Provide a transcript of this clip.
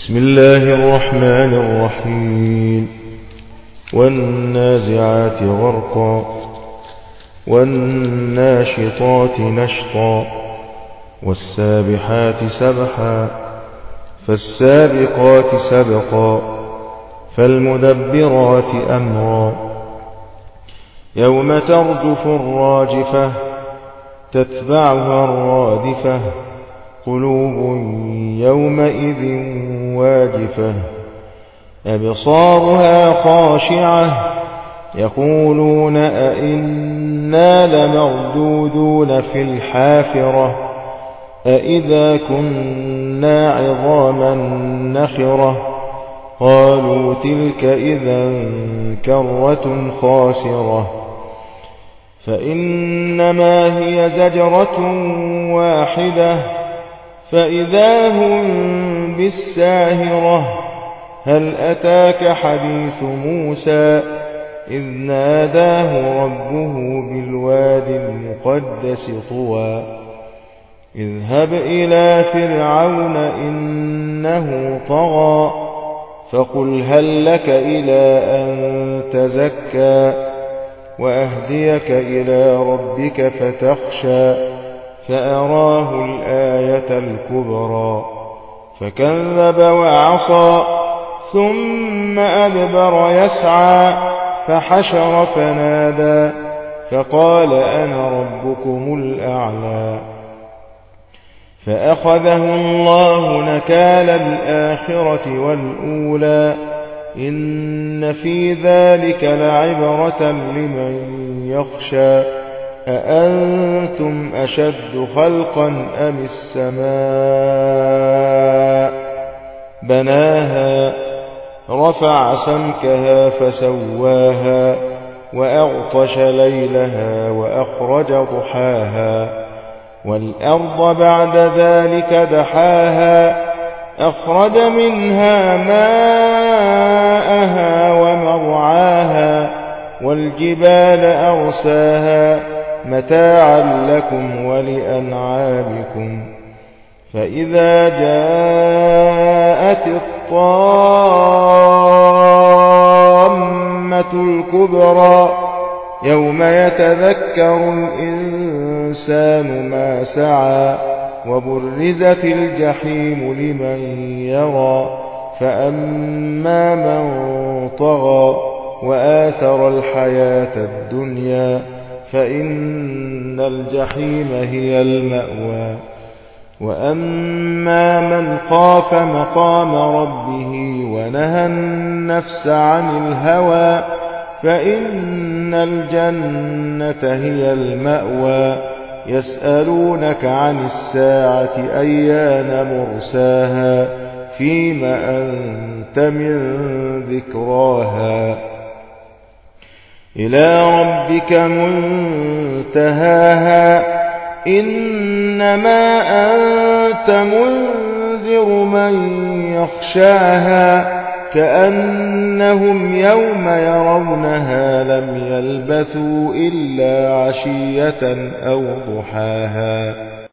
بسم الله الرحمن الرحيم والنازعات غرقا والناشطات نشطا والسابحات سبحا فالسابقات سبقا فالمدبرات أمرا يوم ترجف الراجفة تتبعها الرادفة قلوب يومئذ واجفة أبصارها خاشعة يقولون أئنا لمردودون في الحافرة أئذا كنا عظاما نخرة قالوا تلك إذا كرة خاسرة فإنما هي زجرة واحدة فإذا هم بالساهرة هل أتاك حديث موسى إذ ناداه ربه بالواد المقدس طوى اذهب إلى فرعون إنه طغى فقل هل لك إلى أن تزكى وأهديك إلى ربك فتخشى فأراه الآية الكبرى فكذب وعصى ثم أدبر يسعى فحشر فنادى فقال أنا ربكم الأعلى فأخذه الله نكال الآخرة والأولى إن في ذلك لعبرة لمن يخشى أأنتم أشد خلقا أم السماء بناها رفع سمكها فسواها وأغطش ليلها وأخرج ضحاها والأرض بعد ذلك دحاها أخرج منها ماءها ومرعاها والجبال أرساها متاعا لكم ولأنعامكم فإذا جاءت الطامة الكبرى يوم يتذكر الإنسان ما سعى وبرزت الجحيم لمن يرى فأما من طغى وآثر الحياة الدنيا فإن الجحيم هي المأوى وأما من خاف مقام ربه ونهى النفس عن الهوى فإن الجنة هي المأوى يسألونك عن الساعة أيان مرساها فيم أنت من ذكراها إلى ربك منتهاها إنما أنت منذر من يخشاها كأنهم يوم يرونها لم يلبثوا إلا عشية أو ضحاها